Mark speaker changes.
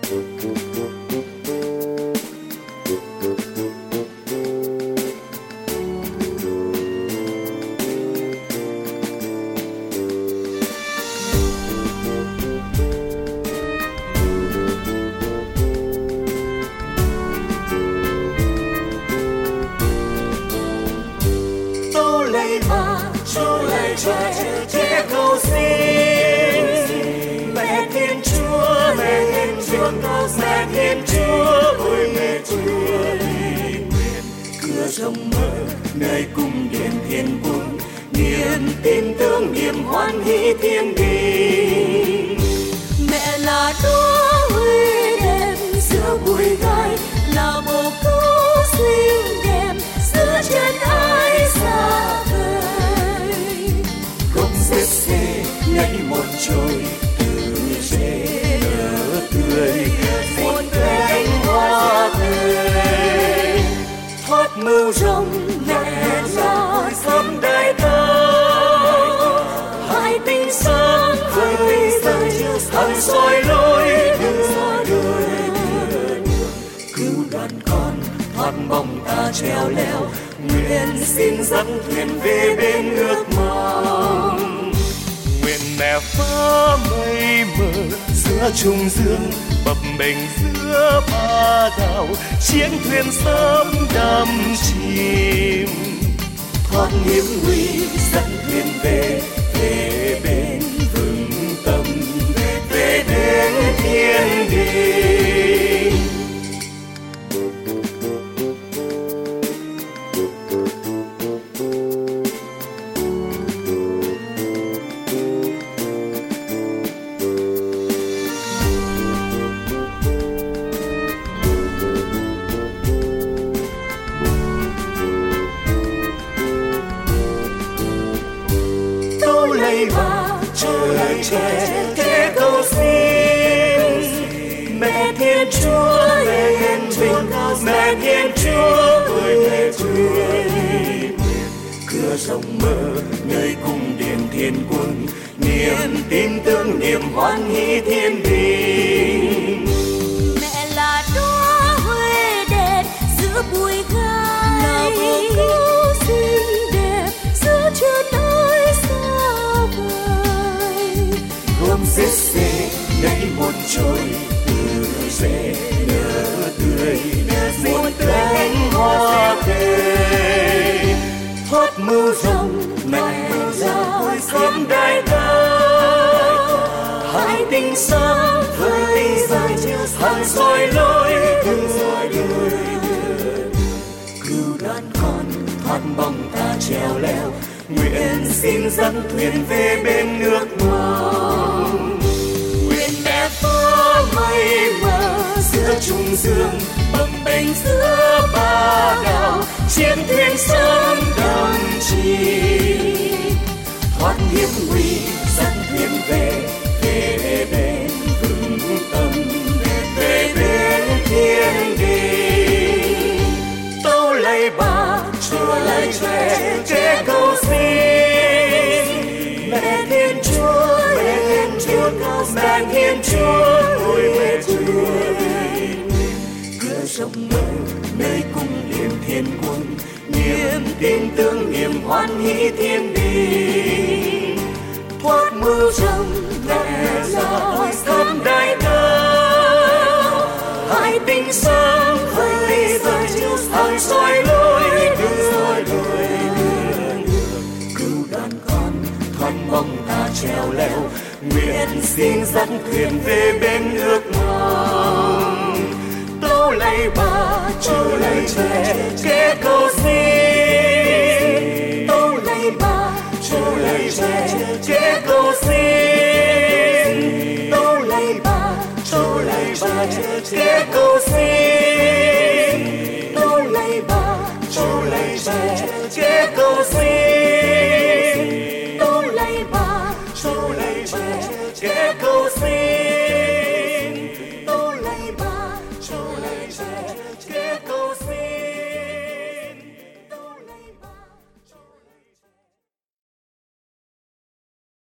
Speaker 1: Chúa lạy trẻ cầu xin mẹ Thiên Chúa, mẹ Thiên Chúa, ôi mẹ Chúa đi nguyện cửa rộng mở nơi cung điện thiên quân, niềm tin tưởng niềm hoan hỷ thiên đình.
Speaker 2: Mẹ là đóa huy đẹp giữa bụi gai, là bồ câu xinh đẹp giữa chân ai xa vời.
Speaker 1: Gốc Giê-xê nhảy một trôi từ rễ nở tươi, một cánh hoa tươi thoát mưu rồng mẹ ra khắp đại cao. Hai tinh sáng vơi rơi hằng soi lối đưa cứu đoàn con thoát bóng ta treo leo, nguyện xin dẫn thuyền về bên ước mong.
Speaker 3: Nguyện mẹ phá mây mờ giữa trung dương, bập bềnh giữa ba đảo, chiến thuyền sớm đắm chìm.
Speaker 1: Thoát hiểm nguy dẫn thuyền về bên vững tâm, về đến thiên đình. Chúa lạy trẻ cầu xin mẹ Thiên Chúa, mẹ Thiên Chúa, ôi mẹ Chúa đi nguyện cửa rộng mở nơi cung điện thiên quân, niềm tin tưởng niềm hoan hỷ thiên đình.
Speaker 2: Mẹ là đóa huy đẹp giữa bụi gai, là bồ câu xinh đẹp giữa chân ơi xa vời.
Speaker 1: Gốc Giê-xê nhảy một trôi từ rễ nở tươi, một cánh hoa tươi thoát mưu rồng mẹ ra khắp đại cao. Hai tinh sáng vơi rơi hằng soi lối đưa cứu đoàn con thoát bóng ta treo leo, nguyện xin dẫn thuyền về bên nước mong. Nguyện mẹ phá mây mờ giữa trung dương, bập bềnh giữa ba đảo, chiến thuyền sớm đắm chìm. Thoát hiểm nguy dẫn thuyền về bên vững tâm, về bên thiên đình. Tâu lạy bà Chúa lạy trẻ cầu xin mẹ Thiên Chúa, mẹ Thiên Chúa, ôi mẹ Chúa đi cửa rộng mở nơi cung điện thiên quân, niềm tin tưởng niềm hoan hỷ thiên đình. Thoát mưu rồng mẹ ra khắp đại cao. Hai tinh sáng vơi rơi hằng soi lối đưa cứu đoàn con thoát bóng ta treo leo, nguyện xin dẫn thuyền về bên ước mong. Tâu lạy bà Chúa lạy trẻ cầu xin, tâu lạy bà Chúa lạy trẻ cầu xin, tâu lạy bà Chúa lạy trẻ cầu